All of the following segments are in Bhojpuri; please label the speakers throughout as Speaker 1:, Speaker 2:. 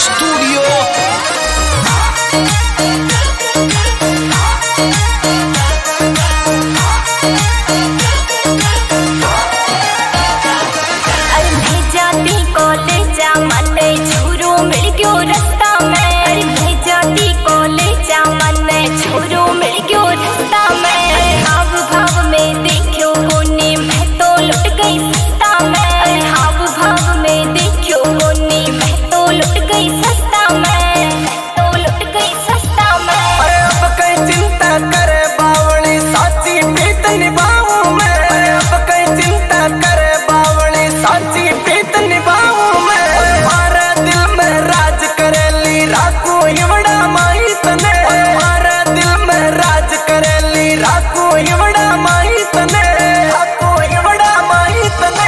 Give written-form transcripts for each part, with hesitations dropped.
Speaker 1: स्टूडियो।
Speaker 2: रास्ता में भेजाती कॉलेज मन छोरो मिल गयो रास्ता में हाव भाव में देखियो कोनी मैं तो लुट गई सस्ता में हाव भाव में देखियो कोनी मैं तो लुट गई सस्ता में तो लुट गई सस्ता में।
Speaker 3: अरे अब कई चिंता करे बावली साची प्रीत निभाऊं मैं। अब कई चिंता करे बावली साची प्रीत निभाऊं मैं। मारा दिल में राज करेली राखू इवड़ा माई तने। मारा दिल में राज करेली राखू इवड़ा माई तने। राखू इवड़ा माई तने।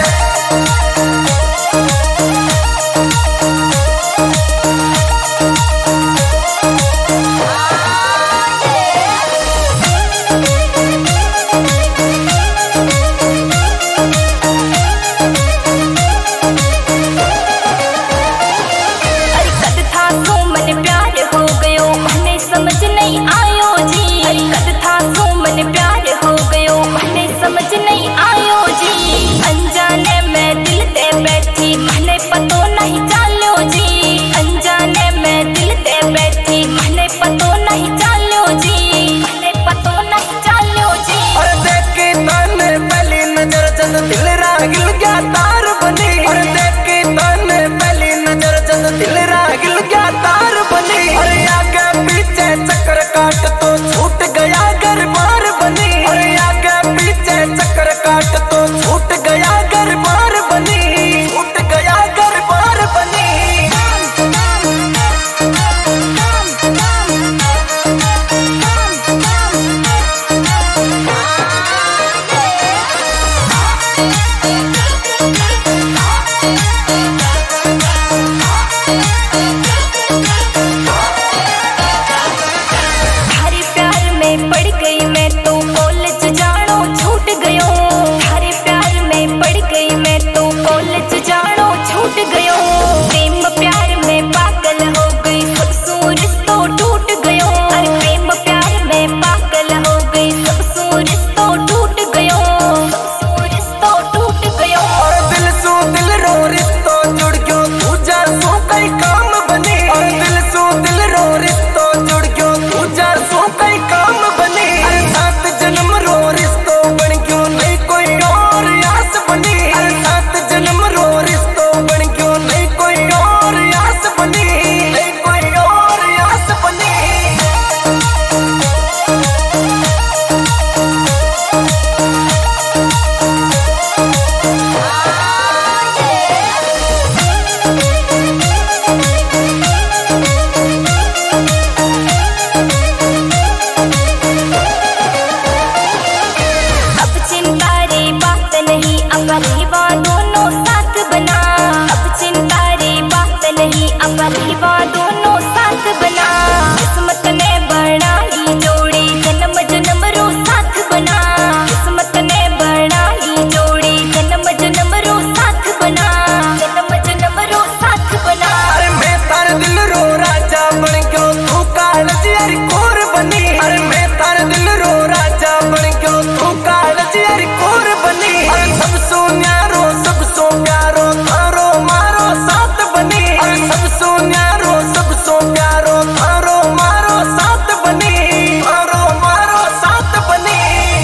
Speaker 2: समझ नहीं आयो जी कद था तो मन प्यार हो गयो मने समझ नहीं आयो जी। अनजाने में दिल दे बैठी मने पतो नहीं चालो जी। अनजाने में दिल दे बैठी मने पतो नहीं चालो जी। मने पतो नहीं चालो जी।
Speaker 3: और देखी तने पहली नजर जद दिल रागिल गया तार बनी। और देखी तने पहली नजर जद दिल रागिल गया तार बनी। और आगे पीछे चक्कर काट तो छूट गया घर बार बनी। और आगे पीछे चक्कर काट तो छूट गया घर बार बनी। छूट गया घर बार बनी।
Speaker 2: पड़ गई मैं तो कॉलेज जानो छूट गयो। थारे प्यार में पड़ गई मैं तो कॉलेज जानो छूट गयो। प्रेम प्यार में पागल हो गई सब सूरज तो टूट गयो। अरे प्रेम प्यार में पागल हो गई सब सूरज तो टूट गयो। सब सूरज तो टूट गयो।
Speaker 3: और दिल सो दिल रो रिश्तो जुड़ गयो तुझा सो कई काम बने। और दिल सो दिल रो रिश्तो जुड़ गयो तुझा सो कई काम बने। सात जन्म रो रिश्तो बन गयो नहीं कोई और आस बनी। सात जन्म रो रिश्तो बन गयो नहीं कोई और आस बनी। नहीं कोई और आस बनी।
Speaker 2: परिवा दोनों साथ बना। अब चिंता रे बात नहीं अब परिवा दोनों साथ बना। किस्मत ने बनाई जोड़ी जन्म जन्म रो साथ बना। किस्मत ने बनाई जोड़ी जन्म जन्म रो साथ बना। जन्म जन्म रो साथ बना।
Speaker 3: अरे मैं तार दिल रो राजा बन गयो तू कालज यारी कोर बनी। अरे मैं तार दिल रो राजा बन गयो तू कालज यारी कोर बनी। सब सो न्यारो सब सो प्यारो थारो मारो साथ बनी। और सब सो न्यारो सब सो प्यारो थारो मारो साथ बनी। थारो मारो साथ बनी।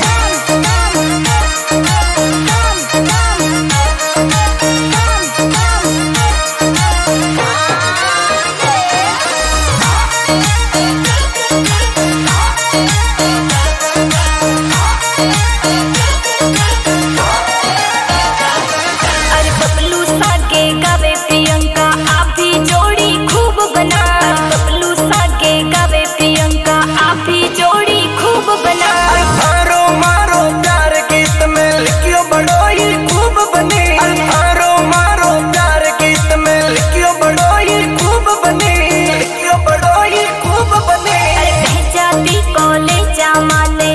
Speaker 2: गावे प्रियंका आप भी जोड़ी खूब बना। बबलू सागे गावे प्रियंका आप भी जोड़ी खूब बना।
Speaker 3: थारो मारो प्यार गीत में लिखियो बड़ो ही खूब बनी। थारो मारो प्यार गीत में लिखियो बड़ो ही खूब बनी। लिखियो बड़ो ही खूब बनी।
Speaker 2: भेजाती कॉलेज माने